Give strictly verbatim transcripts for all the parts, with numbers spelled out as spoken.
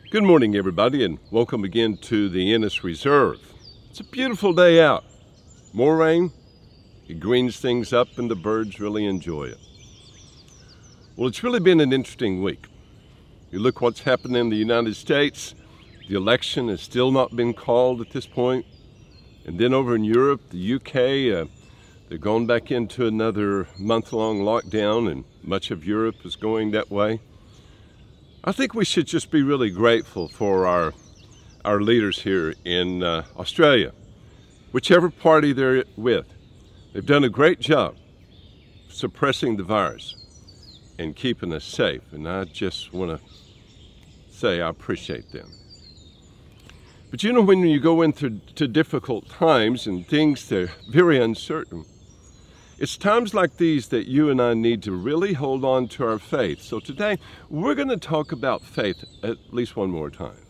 Good morning, everybody, and welcome again to the Ennis Reserve. It's a beautiful day out. More rain, it greens things up, and the birds really enjoy it. Well, it's really been an interesting week. You look what's happened in the United States. The election has still not been called at this point. And then over in Europe, the U K, uh, they're going back into another month-long lockdown, and much of Europe is going that way. I think we should just be really grateful for our our leaders here in uh, Australia, whichever party they're with. They've done a great job suppressing the virus and keeping us safe, and I just want to say I appreciate them. But you know, when you go into to difficult times and things that are very uncertain, it's times like these that you and I need to really hold on to our faith. So today, we're going to talk about faith at least one more time.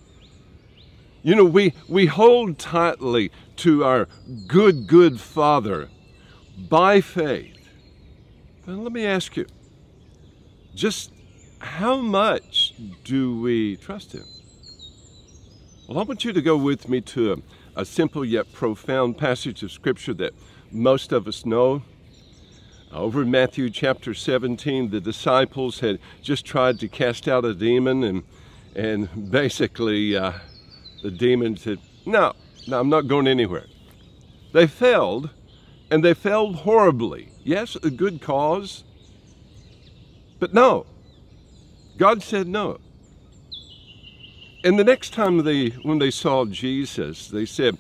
You know, we, we hold tightly to our good, good Father by faith. But let me ask you, just how much do we trust Him? Well, I want you to go with me to a, a simple yet profound passage of Scripture that most of us know. Over in Matthew chapter seventeen, the disciples had just tried to cast out a demon, and and basically uh, the demon said, no, no, I'm not going anywhere. They failed, and they failed horribly. Yes, a good cause, but no. God said no. And the next time they, when they saw Jesus, they said,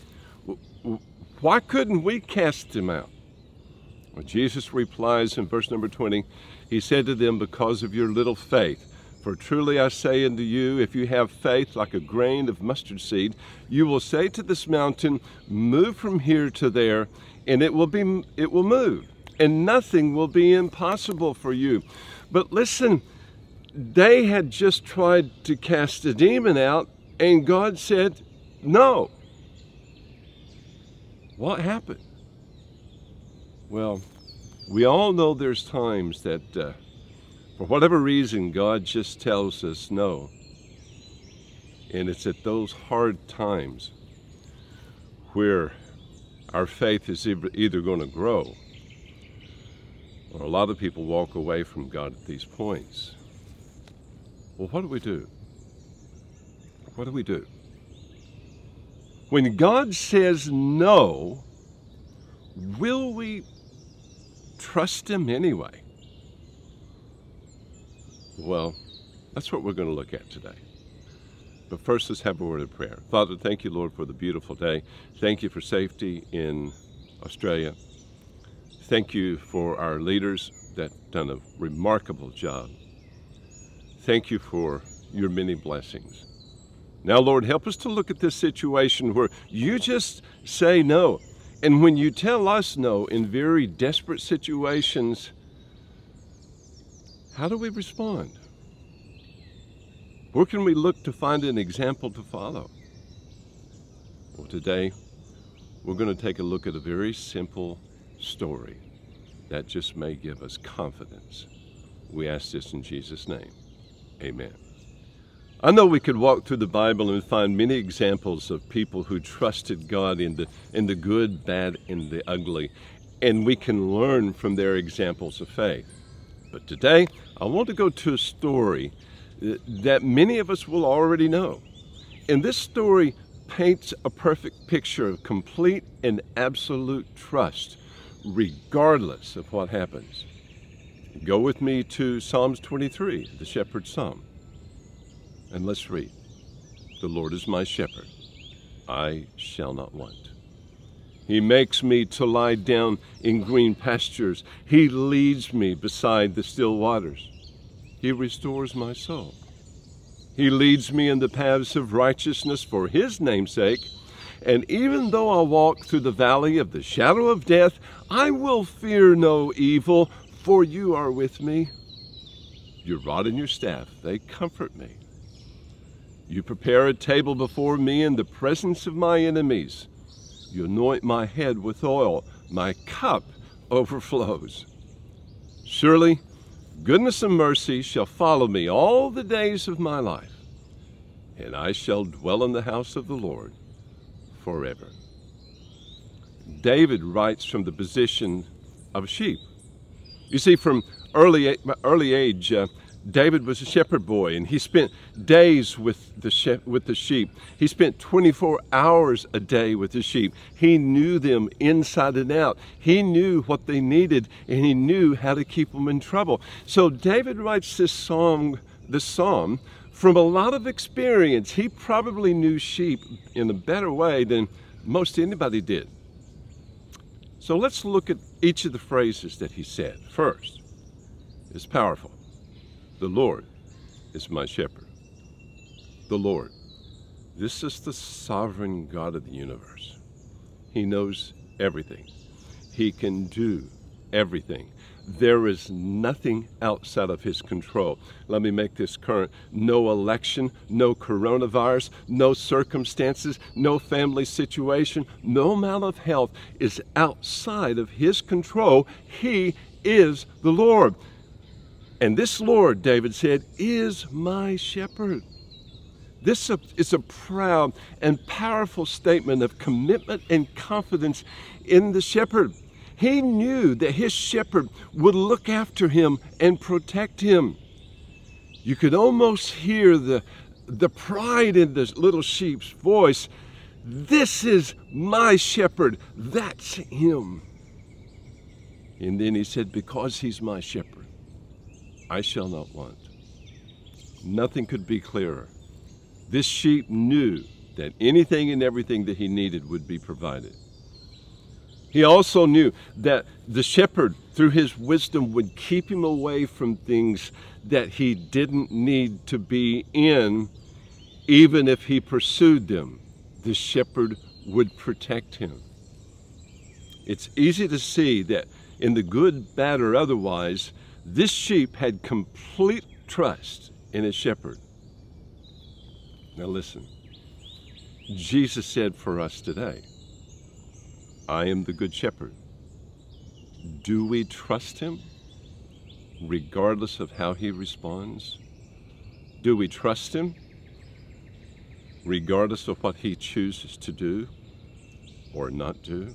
why couldn't we cast him out? Well, Jesus replies in verse number twenty, he said to them, because of your little faith. For truly I say unto you, if you have faith like a grain of mustard seed, you will say to this mountain, move from here to there, and it will be, it will move, and nothing will be impossible for you. But listen, they had just tried to cast a demon out, and God said, no. What happened? Well, we all know there's times that, uh, for whatever reason, God just tells us no. And it's at those hard times where our faith is either going to grow, or a lot of people walk away from God at these points. Well, what do we do? What do we do? When God says no, will we trust Him anyway? Well, that's what we're going to look at today. But first, let's have a word of prayer. Father, thank you, Lord, for the beautiful day. Thank you for safety in Australia. Thank you for our leaders that have done a remarkable job. Thank you for your many blessings. Now, Lord, help us to look at this situation where you just say no. And when you tell us no in very desperate situations, how do we respond? Where can we look to find an example to follow? Well, today, we're going to take a look at a very simple story that just may give us confidence. We ask this in Jesus' name. Amen. I know we could walk through the Bible and find many examples of people who trusted God in the, in the good, bad, and the ugly, and we can learn from their examples of faith. But today, I want to go to a story that many of us will already know. And this story paints a perfect picture of complete and absolute trust, regardless of what happens. Go with me to Psalms twenty-three, the Shepherd's Psalm. And let's read. The Lord is my shepherd, I shall not want. He makes me to lie down in green pastures. He leads me beside the still waters. He restores my soul. He leads me in the paths of righteousness for His name's sake. And even though I walk through the valley of the shadow of death, I will fear no evil, for you are with me. Your rod and your staff, they comfort me. You prepare a table before me in the presence of my enemies. You anoint my head with oil. My cup overflows. Surely goodness and mercy shall follow me all the days of my life, and I shall dwell in the house of the Lord forever. David writes from the position of sheep. You see, from early, early age, uh, David was a shepherd boy, and he spent days with the, she with the sheep. He spent twenty-four hours a day with the sheep. He knew them inside and out. He knew what they needed, and he knew how to keep them in trouble. So David writes this song, this psalm from a lot of experience. He probably knew sheep in a better way than most anybody did. So let's look at each of the phrases that he said. First, it's powerful. The Lord is my shepherd. The Lord. This is the sovereign God of the universe. He knows everything. He can do everything. There is nothing outside of his control. Let me make this current. No election, no coronavirus, no circumstances, no family situation, no amount of health is outside of his control. He is the Lord. And this Lord, David said, is my shepherd. This is a proud and powerful statement of commitment and confidence in the shepherd. He knew that his shepherd would look after him and protect him. You could almost hear the, the pride in the little sheep's voice. This is my shepherd. That's him. And then he said, because he's my shepherd, I shall not want. Nothing could be clearer. This sheep knew that anything and everything that he needed would be provided. He also knew that the shepherd, through his wisdom, would keep him away from things that he didn't need to be in, even if he pursued them. The shepherd would protect him. It's easy to see that in the good, bad, or otherwise, this sheep had complete trust in his shepherd. Now listen, Jesus said for us today, I am the good shepherd. Do we trust him regardless of how he responds? Do we trust him regardless of what he chooses to do or not do?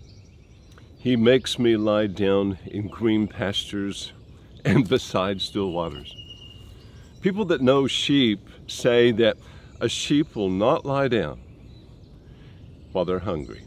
He makes me lie down in green pastures and beside still waters. People that know sheep say that a sheep will not lie down while they're hungry.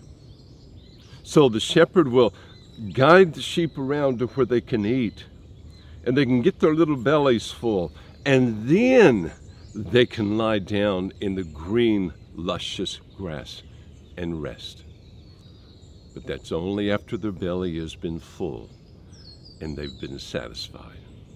So the shepherd will guide the sheep around to where they can eat, and they can get their little bellies full, and then they can lie down in the green, luscious grass and rest. But that's only after their belly has been full and they've been satisfied.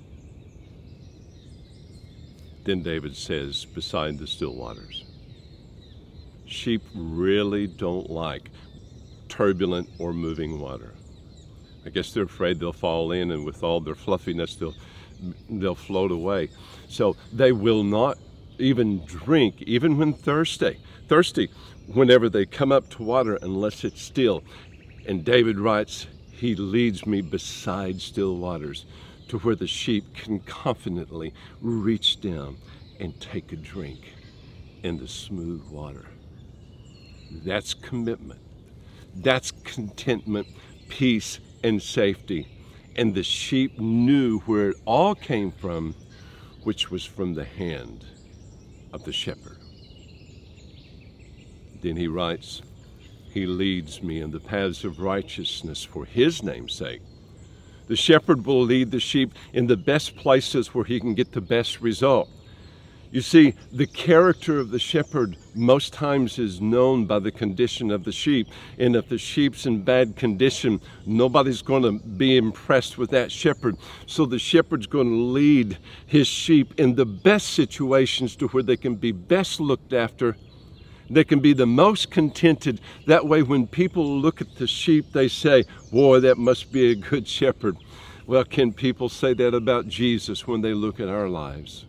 Then David says, beside the still waters. Sheep really don't like turbulent or moving water. I guess they're afraid they'll fall in, and with all their fluffiness, they'll, they'll float away. So they will not even drink, even when thirsty. Thirsty, whenever they come up to water, unless it's still. And David writes, he leads me beside still waters, to where the sheep can confidently reach down and take a drink in the smooth water. That's commitment. That's contentment, peace, and safety. And the sheep knew where it all came from, which was from the hand of the shepherd. Then he writes, he leads me in the paths of righteousness for his name's sake. The shepherd will lead the sheep in the best places where he can get the best result. You see, the character of the shepherd most times is known by the condition of the sheep. And if the sheep's in bad condition, nobody's going to be impressed with that shepherd. So the shepherd's going to lead his sheep in the best situations to where they can be best looked after. They can be the most contented. That way, when people look at the sheep, they say, boy, that must be a good shepherd. Well, can people say that about Jesus when they look at our lives?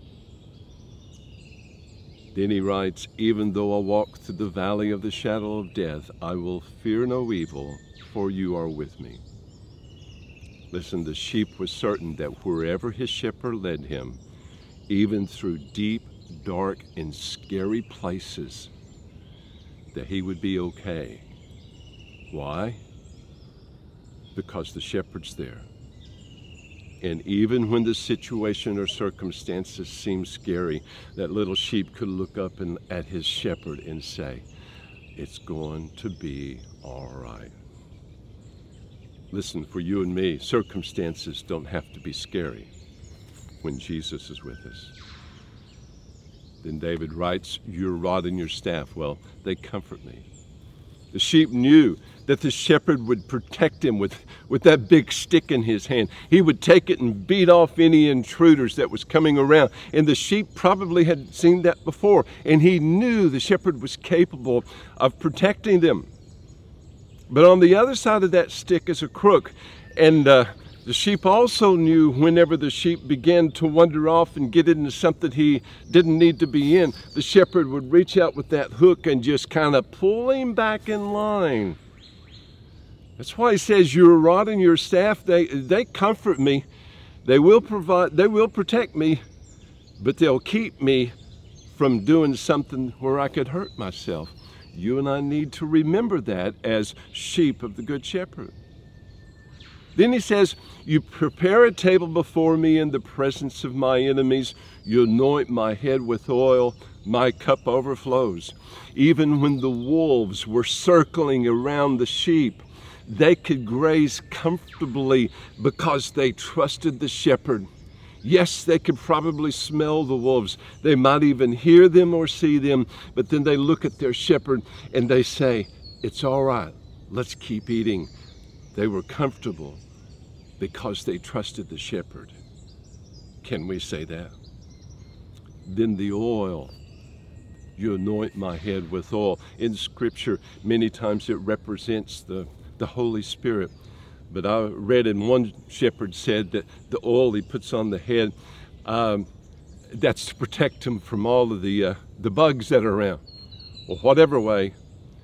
Then he writes, even though I walk through the valley of the shadow of death, I will fear no evil, for you are with me. Listen, the sheep was certain that wherever his shepherd led him, even through deep, dark and scary places, that he would be okay. Why? Because the shepherd's there. And even when the situation or circumstances seem scary, that little sheep could look up and, at his shepherd and say, it's going to be all right. Listen, for you and me, circumstances don't have to be scary when Jesus is with us. Then David writes, your rod and your staff, well, they comfort me. The sheep knew that the shepherd would protect him with, with that big stick in his hand. He would take it and beat off any intruders that was coming around. And the sheep probably had seen that before. And he knew the shepherd was capable of protecting them. But on the other side of that stick is a crook. And uh, the sheep also knew whenever the sheep began to wander off and get into something he didn't need to be in, the shepherd would reach out with that hook and just kind of pull him back in line. That's why he says, your rod and your staff, they, they comfort me. They will provide, they will protect me, but they'll keep me from doing something where I could hurt myself. You and I need to remember that as sheep of the Good Shepherd. Then he says, you prepare a table before me in the presence of my enemies. You anoint my head with oil. My cup overflows. Even when the wolves were circling around the sheep, they could graze comfortably because they trusted the shepherd. Yes, they could probably smell the wolves. They might even hear them or see them, but then they look at their shepherd and they say, it's all right, let's keep eating. They were comfortable because they trusted the shepherd. Can we say that? Then the oil. You anoint my head with oil. In Scripture, many times it represents the, the Holy Spirit. But I read in one shepherd said that the oil he puts on the head, um, that's to protect him from all of the, uh, the bugs that are around. Well, whatever way,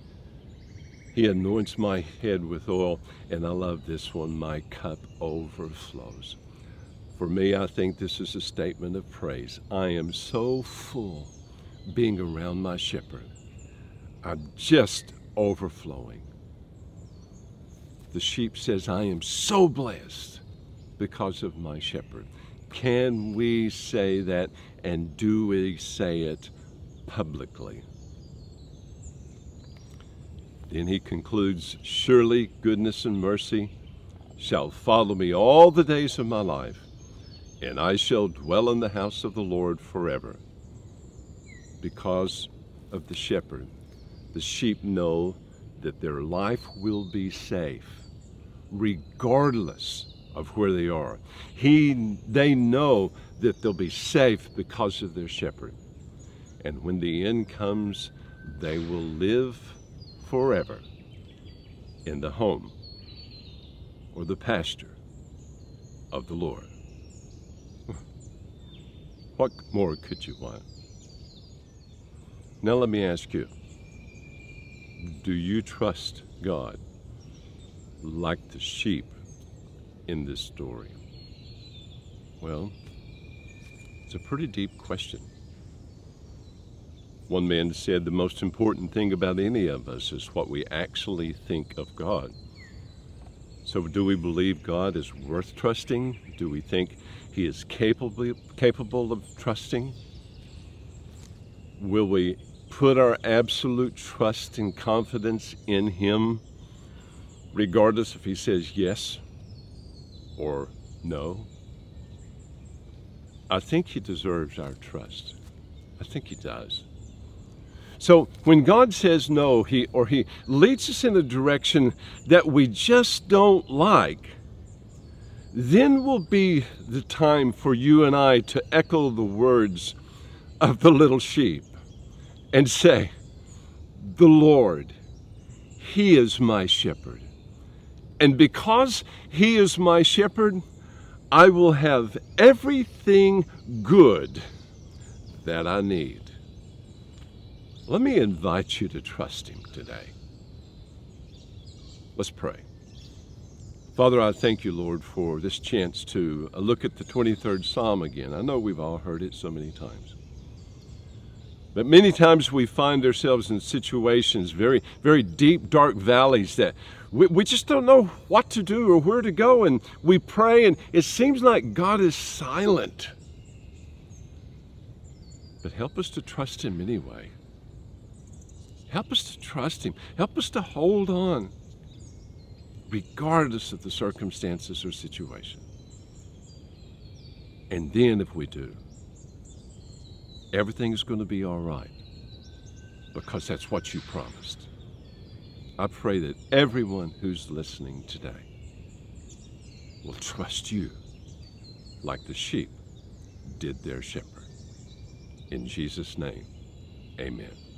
he anoints my head with oil, and I love this one, my cup overflows. For me, I think this is a statement of praise. I am so full being around my shepherd. I'm just overflowing. The sheep says, I am so blessed because of my shepherd. Can we say that, and do we say it publicly? Then he concludes, surely goodness and mercy shall follow me all the days of my life, and I shall dwell in the house of the Lord forever. Because of the shepherd, the sheep know that their life will be safe, regardless of where they are. He, they know that they'll be safe because of their shepherd. And when the end comes, they will live forever in the home or the pasture of the Lord. What more could you want? Now let me ask you, do you trust God like the sheep in this story? Well, it's a pretty deep question. One man said the most important thing about any of us is what we actually think of God. So do we believe God is worth trusting? Do we think he is capable, capable of trusting? Will we put our absolute trust and confidence in him, regardless if he says yes or no? I think he deserves our trust. I think he does. So when God says no, he or he leads us in a direction that we just don't like, then will be the time for you and I to echo the words of the little sheep and say, the Lord, he is my shepherd. And because he is my shepherd, I will have everything good that I need. Let me invite you to trust him today. Let's pray. Father, I thank you, Lord, for this chance to look at the twenty-third Psalm again. I know we've all heard it so many times. But many times we find ourselves in situations, very, very deep, dark valleys that we, we just don't know what to do or where to go. And we pray and it seems like God is silent. But help us to trust Him anyway. Help us to trust Him. Help us to hold on, regardless of the circumstances or situation. And then if we do, everything's going to be all right, because that's what you promised. I pray that everyone who's listening today will trust you like the sheep did their shepherd. In Jesus' name, amen.